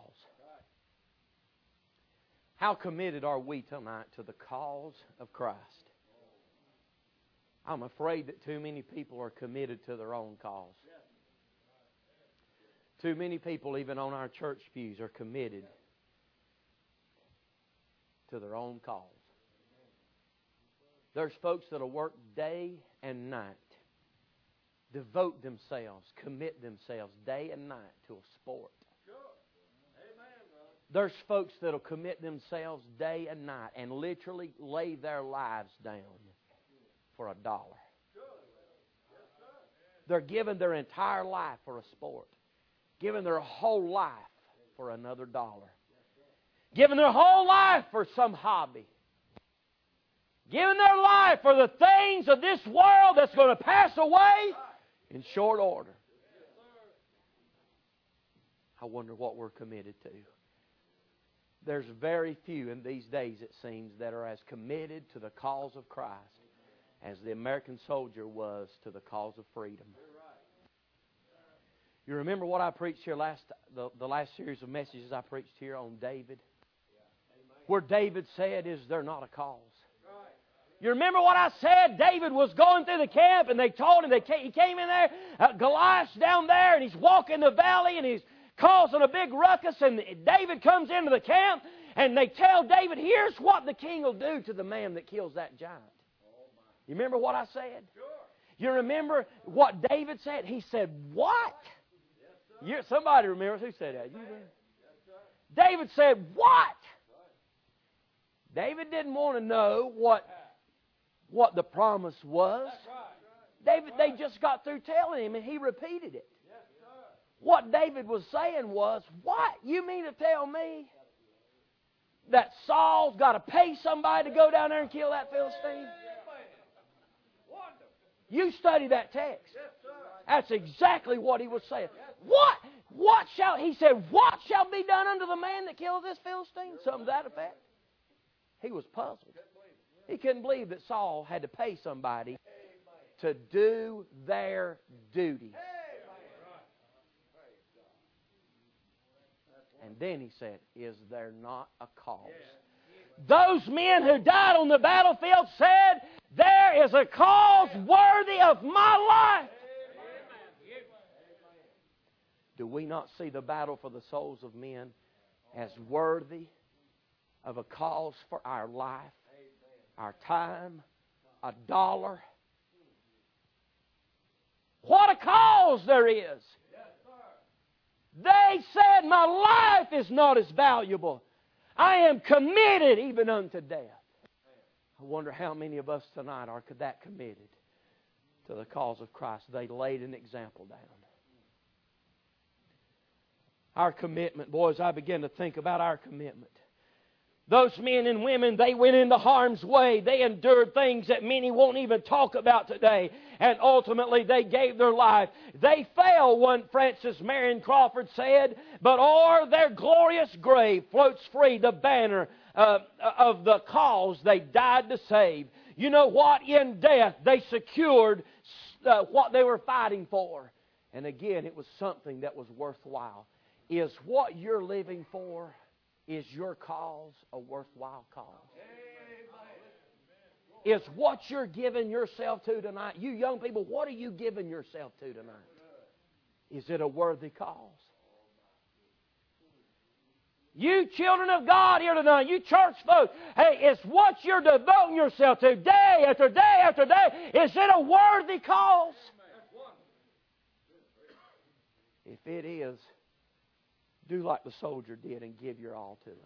How committed are we tonight to the cause of Christ? I'm afraid that too many people are committed to their own cause. Too many people, even on our church pews, are committed to their own cause. There's folks that will work day and night, devote themselves, commit themselves day and night to a sport. There's folks that will commit themselves day and night and literally lay their lives down for a dollar. They're giving their entire life for a sport, giving their whole life for another dollar. Giving their whole life for some hobby. Giving their life for the things of this world that's going to pass away in short order. I wonder what we're committed to. There's very few in these days, it seems, that are as committed to the cause of Christ as the American soldier was to the cause of freedom. You remember what I preached here last, the, the last series of messages I preached here on David? Where David said, is there not a cause? You remember what I said? David was going through the camp and they told him, they came, he came in there, uh, Goliath's down there and he's walking the valley and he's causing a big ruckus, and David comes into the camp and they tell David, here's what the king will do to the man that kills that giant. You remember what I said? You remember what David said? He said, what? You, somebody remembers who said that? You did. David said, what? David didn't want to know what, what the promise was. David, they just got through telling him, and he repeated it. What David was saying was, what? You mean to tell me that Saul's got to pay somebody to go down there and kill that Philistine? You study that text. That's exactly what he was saying. What? What shall, he said, what shall be done unto the man that killed this Philistine? Something to that effect. He was puzzled. He couldn't believe that Saul had to pay somebody to do their duty. And then he said, is there not a cause? Those men who died on the battlefield said, there is a cause worthy of my life. Do we not see the battle for the souls of men as worthy of a cause for our life, our time, a dollar? What a cause there is! They said, my life is not as valuable. I am committed even unto death. I wonder how many of us tonight are that committed to the cause of Christ. They laid an example down. Our commitment, boys, I began to think about our commitment. Those men and women, they went into harm's way. They endured things that many won't even talk about today. And ultimately, they gave their life. They fell, one Francis Marion Crawford said, but o'er their glorious grave floats free the banner uh, of the cause they died to save. You know what? In death, they secured uh, what they were fighting for. And again, it was something that was worthwhile. Is what you're living for, is your cause a worthwhile cause? Is what you're giving yourself to tonight, you young people, what are you giving yourself to tonight? Is it a worthy cause? You children of God here tonight, you church folks, hey, is what you're devoting yourself to day after day after day, is it a worthy cause? If it is, do like the soldier did and give your all to it.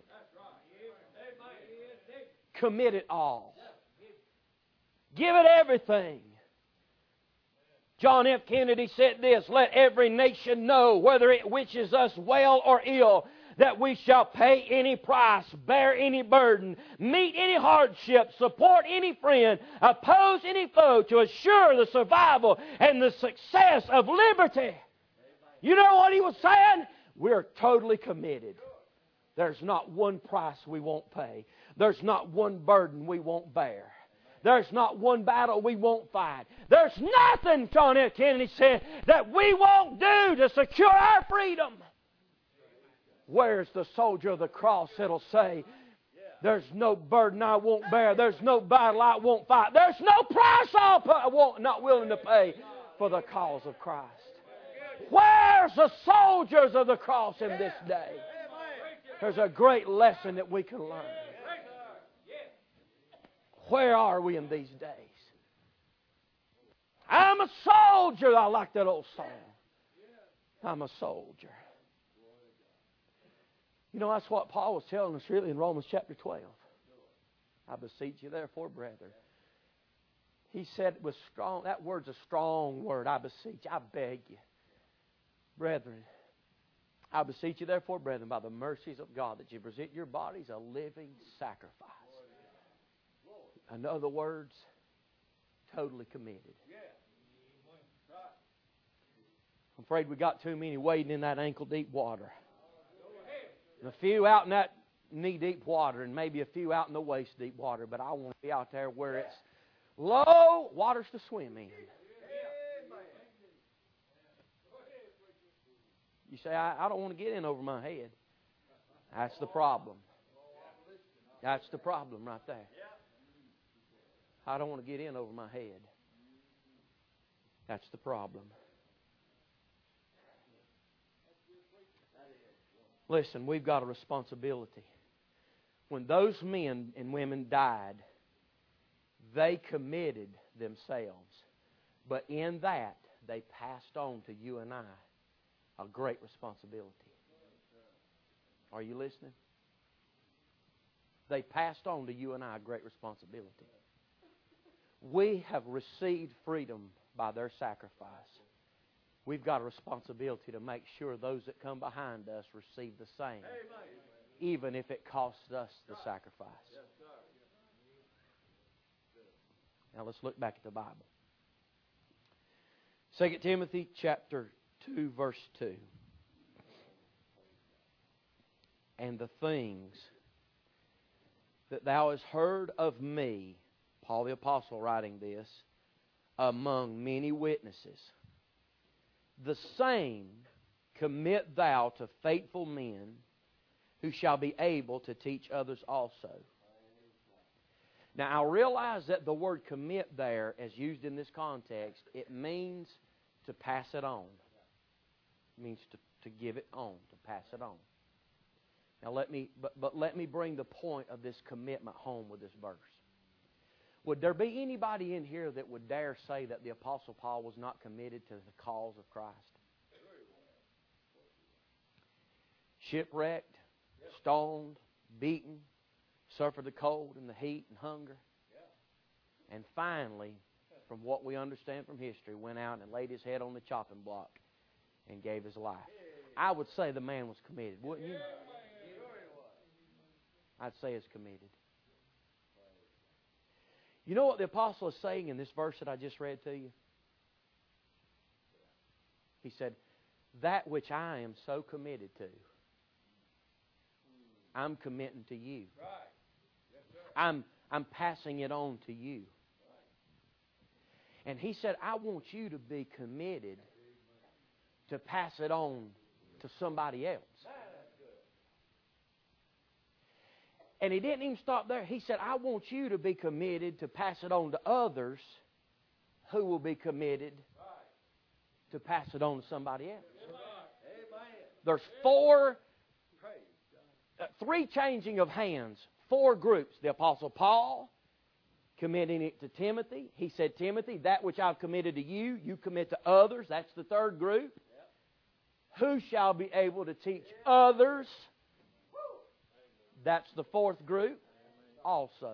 Commit it all. Give it everything. John F. Kennedy said this, let every nation know, whether it wishes us well or ill, that we shall pay any price, bear any burden, meet any hardship, support any friend, oppose any foe, to assure the survival and the success of liberty. You know what he was saying? We're totally committed. There's not one price we won't pay. There's not one burden we won't bear. There's not one battle we won't fight. There's nothing, John F. Kennedy said, that we won't do to secure our freedom. Where's the soldier of the cross that'll say, there's no burden I won't bear. There's no battle I won't fight. There's no price I'll pay, I won't, not willing to pay for the cause of Christ. Where's the soldiers of the cross in this day? There's a great lesson that we can learn. Where are we in these days? I'm a soldier. I like that old song. I'm a soldier. You know, that's what Paul was telling us really in Romans chapter twelve. I beseech you therefore, brethren. He said it was strong. That word's a strong word. I beseech. I beg you. Brethren, I beseech you, therefore, brethren, by the mercies of God, that you present your bodies a living sacrifice. In other words, totally committed. I'm afraid we got too many wading in that ankle-deep water. And a few out in that knee-deep water, and maybe a few out in the waist-deep water. But I want to be out there where it's low waters to swim in. You say, I, I don't want to get in over my head. That's the problem. That's the problem right there. I don't want to get in over my head. That's the problem. Listen, we've got a responsibility. When those men and women died, they committed themselves. But in that, they passed on to you and I a great responsibility. Are you listening? They passed on to you and I a great responsibility. We have received freedom by their sacrifice. We've got a responsibility to make sure those that come behind us receive the same, even if it costs us the sacrifice. Now let's look back at the Bible. Second Timothy chapter two, verse two. And the things that thou hast heard of me, Paul the Apostle writing this, among many witnesses, the same commit thou to faithful men, who shall be able to teach others also. Now I realize that the word commit there, as used in this context, it means to pass it on. It means to, to give it on, to pass it on. Now let me, but, but let me bring the point of this commitment home with this verse. Would there be anybody in here that would dare say that the Apostle Paul was not committed to the cause of Christ? Shipwrecked, stoned, beaten, suffered the cold and the heat and hunger. And finally, from what we understand from history, went out and laid his head on the chopping block and gave his life. I would say the man was committed, wouldn't you? I'd say he's committed. You know what the apostle is saying in this verse that I just read to you? He said, that which I am so committed to, I'm committing to you. I'm, I'm passing it on to you. And he said, I want you to be committed to pass it on to somebody else. And he didn't even stop there. He said, I want you to be committed to pass it on to others who will be committed to pass it on to somebody else. There's four, uh, three changing of hands, four groups. The Apostle Paul committing it to Timothy. He said, Timothy, that which I've committed to you, you commit to others. That's the third group. Who shall be able to teach others? That's the fourth group also.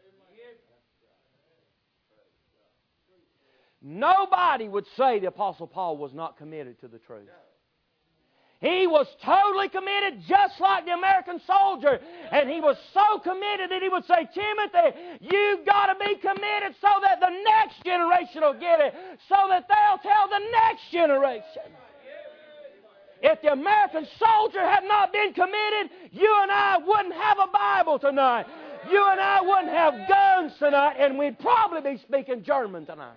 Nobody would say the Apostle Paul was not committed to the truth. He was totally committed, just like the American soldier. And he was so committed that he would say, Timothy, you've got to be committed so that the next generation will get it, so that they'll tell the next generation. If the American soldier had not been committed, you and I wouldn't have a Bible tonight. You and I wouldn't have guns tonight, and we'd probably be speaking German tonight.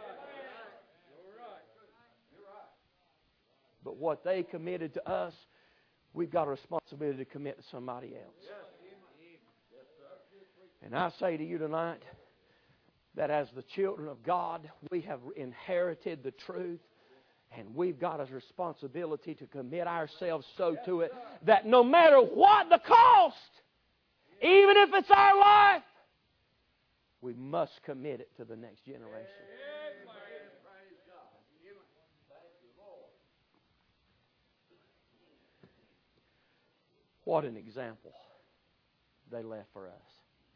But what they committed to us, we've got a responsibility to commit to somebody else. And I say to you tonight that as the children of God, we have inherited the truth. And we've got a responsibility to commit ourselves so to it that no matter what the cost, even if it's our life, we must commit it to the next generation. What an example they left for us.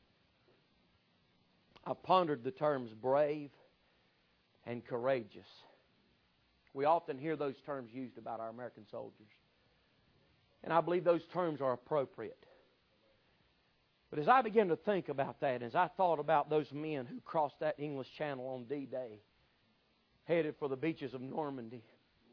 I've pondered the terms brave and courageous. We often hear those terms used about our American soldiers. And I believe those terms are appropriate. But as I began to think about that, as I thought about those men who crossed that English Channel on D-Day, headed for the beaches of Normandy,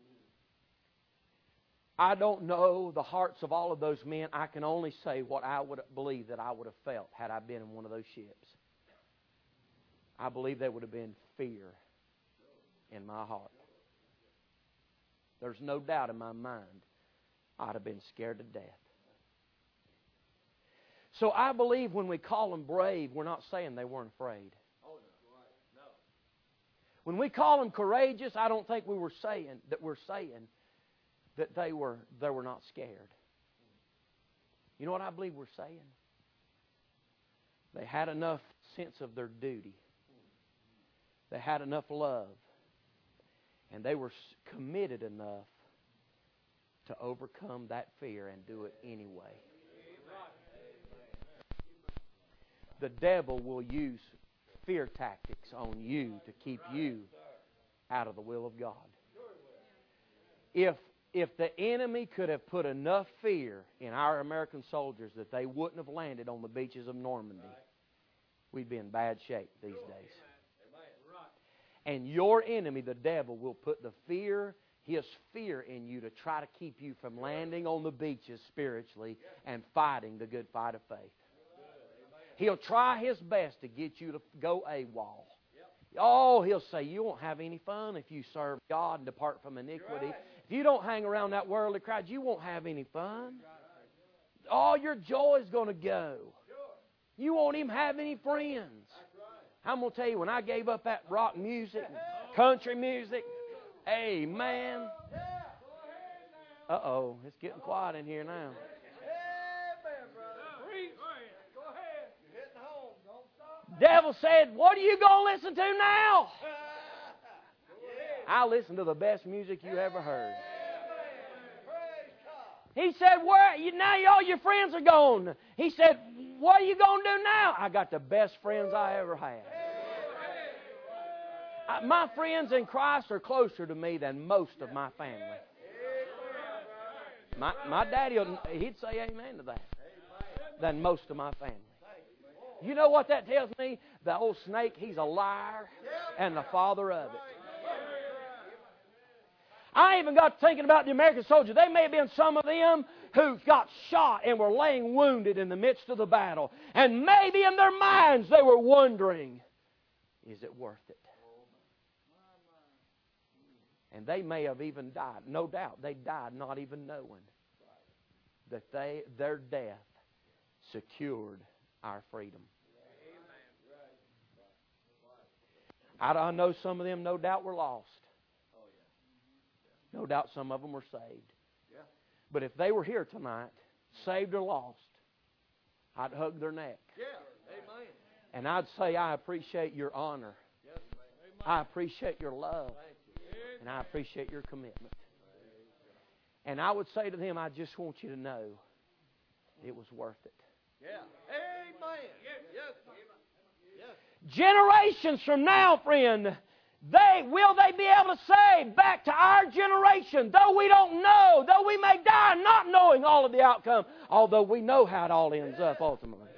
I don't know the hearts of all of those men. I can only say what I would believe that I would have felt had I been in one of those ships. I believe there would have been fear in my heart. There's no doubt in my mind I'd have been scared to death. So I believe when we call them brave, we're not saying they weren't afraid. When we call them courageous, I don't think we were saying that we're saying that they were they were not scared. You know what I believe we're saying? They had enough sense of their duty. They had enough love. And they were committed enough to overcome that fear and do it anyway. The devil will use fear tactics on you to keep you out of the will of God. If if the enemy could have put enough fear in our American soldiers that they wouldn't have landed on the beaches of Normandy, we'd be in bad shape these days. And your enemy, the devil, will put the fear, his fear in you to try to keep you from landing on the beaches spiritually and fighting the good fight of faith. He'll try his best to get you to go AWOL. Oh, he'll say, you won't have any fun if you serve God and depart from iniquity. If you don't hang around that worldly crowd, you won't have any fun. All your joy is going to go. You won't even have any friends. I'm going to tell you, when I gave up that rock music, country music, amen. Uh-oh, it's getting quiet in here now. Devil said, what are you going to listen to now? I listen to the best music you ever heard. He said, where you, now all your friends are gone. He said, what are you going to do now? I got the best friends I ever had. I, my friends in Christ are closer to me than most of my family. My, my daddy, he'd say amen to that. Than most of my family. You know what that tells me? The old snake, he's a liar and the father of it. I even got thinking about the American soldiers. They may have been some of them who got shot and were laying wounded in the midst of the battle. And maybe in their minds they were wondering, is it worth it? And they may have even died. No doubt they died not even knowing that they their death secured our freedom. I, I know some of them no doubt were lost. No doubt some of them were saved. But if they were here tonight, saved or lost, I'd hug their neck. And I'd say, I appreciate your honor. I appreciate your love. And I appreciate your commitment. And I would say to them, I just want you to know it was worth it. Yeah. Amen. Yes. Yes. Generations from now, friend, they will they be able to say back to our generation, though we don't know, though we may die not knowing all of the outcome, although we know how it all ends up ultimately.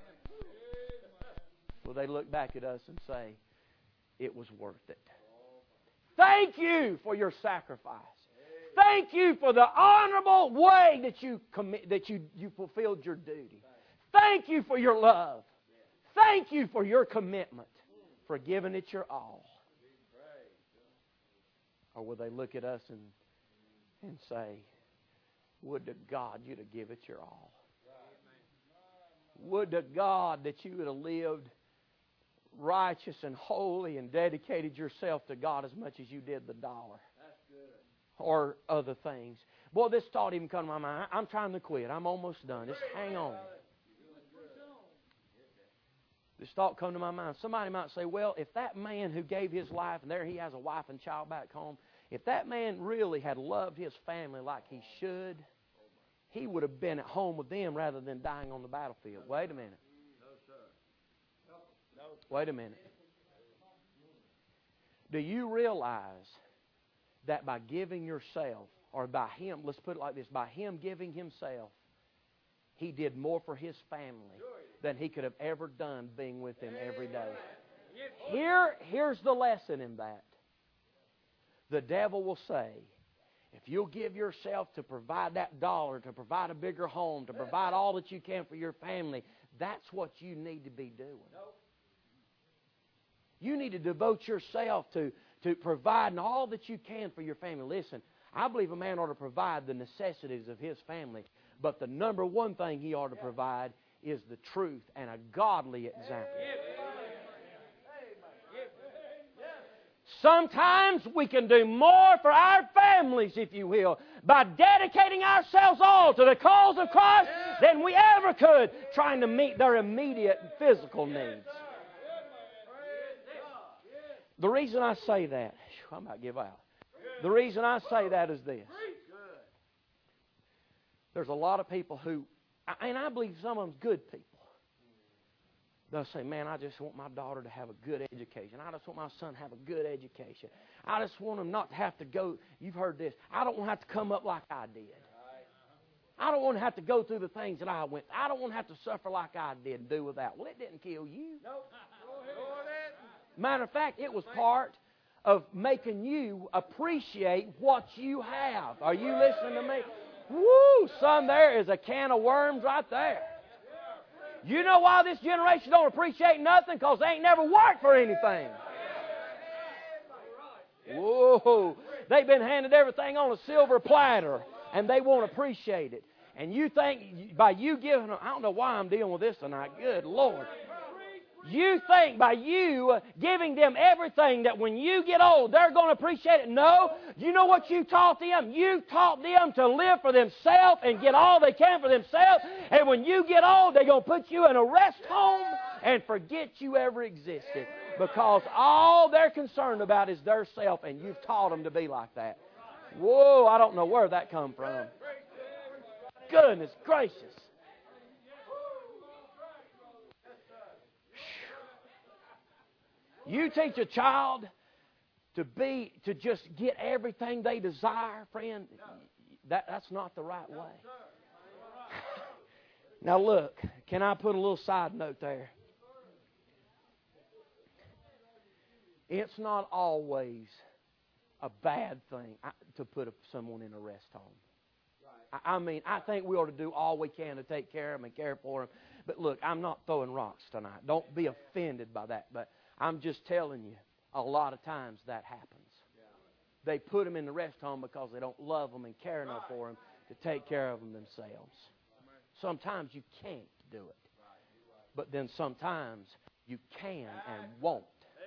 Will they look back at us and say, it was worth it? Thank you for your sacrifice. Thank you for the honorable way that you commit, that you, you fulfilled your duty. Thank you for your love. Thank you for your commitment, for giving it your all. Or will they look at us and, and say, would to God you'd have given it your all. Would to God that you would have lived righteous and holy and dedicated yourself to God as much as you did the dollar. Or other things. Boy, this thought even come to my mind. I'm trying to quit. I'm almost done. Just hang on. This thought come to my mind. Somebody might say, well, if that man who gave his life, and there he has a wife and child back home, if that man really had loved his family like he should, he would have been at home with them rather than dying on the battlefield. Wait a minute. Wait a minute. Do you realize that by giving yourself or by Him, let's put it like this, by Him giving Himself, He did more for His family than He could have ever done being with them every day. Here, here's the lesson in that. The devil will say, if you'll give yourself to provide that dollar, to provide a bigger home, to provide all that you can for your family, that's what you need to be doing. You need to devote yourself to, to providing all that you can for your family. Listen, I believe a man ought to provide the necessities of his family, but the number one thing he ought to provide is the truth and a godly example. Sometimes we can do more for our families, if you will, by dedicating ourselves all to the cause of Christ than we ever could trying to meet their immediate physical needs. The reason I say that, I'm about to give out. The reason I say that is this. There's a lot of people who, and I believe some of them good people. They'll say, man, I just want my daughter to have a good education. I just want my son to have a good education. I just want him not to have to go, you've heard this, I don't want to have to come up like I did. I don't want to have to go through the things that I went through. I don't want to have to suffer like I did and do without. Well, it didn't kill you. Nope. Matter of fact, it was part of making you appreciate what you have. Are you listening to me? Woo, son, there is a can of worms right there. You know why this generation don't appreciate nothing? Because they ain't never worked for anything. Whoa, they've been handed everything on a silver platter, and they won't appreciate it. And you think by you giving them, I don't know why I'm dealing with this tonight. Good Lord. You think by you giving them everything that when you get old, they're going to appreciate it. No. You know what you taught them? You taught them to live for themselves and get all they can for themselves. And when you get old, they're going to put you in a rest home and forget you ever existed. Because all they're concerned about is their self, and you've taught them to be like that. Whoa, I don't know where that come from. Goodness gracious. You teach a child to be, to just get everything they desire, friend, that, that's not the right way. Now look, can I put a little side note there? It's not always a bad thing to put someone in a rest home. I mean, I think we ought to do all we can to take care of them and care for them. But look, I'm not throwing rocks tonight. Don't be offended by that. But I'm just telling you, a lot of times that happens. They put them in the rest home because they don't love them and care enough for them to take care of them themselves. Sometimes you can't do it. But then sometimes you can and won't.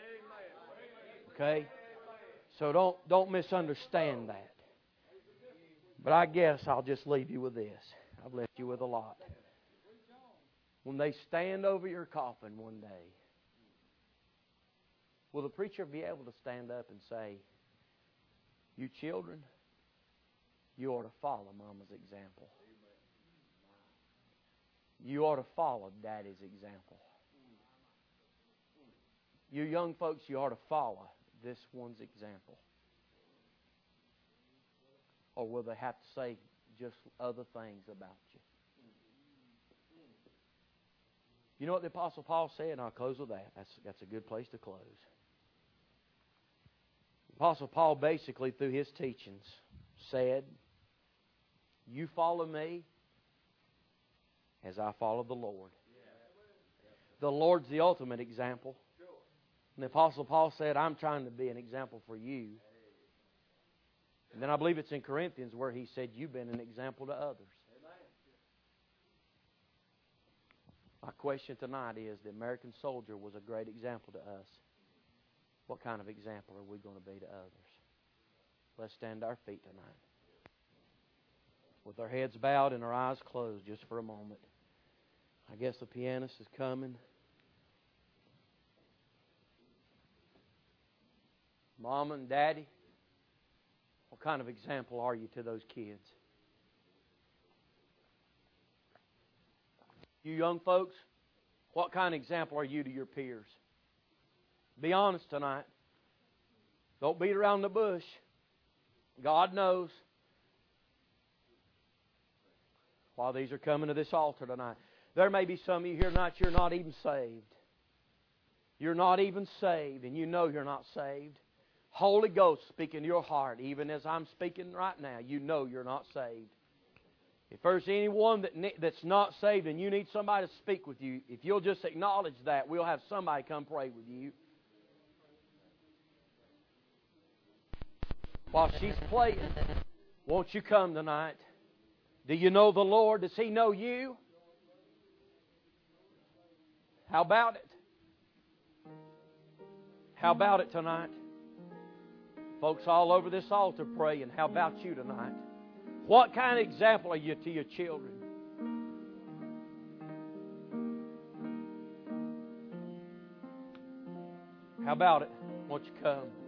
Okay? So don't, don't misunderstand that. But I guess I'll just leave you with this. I've left you with a lot. When they stand over your coffin one day, will the preacher be able to stand up and say, you children, you ought to follow Mama's example. You ought to follow Daddy's example. You young folks, you ought to follow this one's example. Or will they have to say just other things about you? You know what the Apostle Paul said? And I'll close with that. That's, that's a good place to close. The Apostle Paul basically, through his teachings, said, you follow me as I follow the Lord. The Lord's the ultimate example. And the Apostle Paul said, I'm trying to be an example for you. And then I believe it's in Corinthians where he said, you've been an example to others. My question tonight is, the American soldier was a great example to us. What kind of example are we going to be to others? Let's stand to our feet tonight. With our heads bowed and our eyes closed just for a moment. I guess the pianist is coming. Mama and Daddy, what kind of example are you to those kids? You young folks, what kind of example are you to your peers? Be honest tonight. Don't beat around the bush. God knows. While these are coming to this altar tonight, there may be some of you here tonight, you're not even saved. You're not even saved, and you know you're not saved. Holy Ghost speaking to your heart, even as I'm speaking right now, you know you're not saved. If there's anyone that that's not saved and you need somebody to speak with you, if you'll just acknowledge that, we'll have somebody come pray with you. While she's playing, won't you come tonight? Do you know the Lord? Does He know you? How about it? How about it tonight? Folks all over this altar praying. How about you tonight? What kind of example are you to your children? How about it? Won't you come?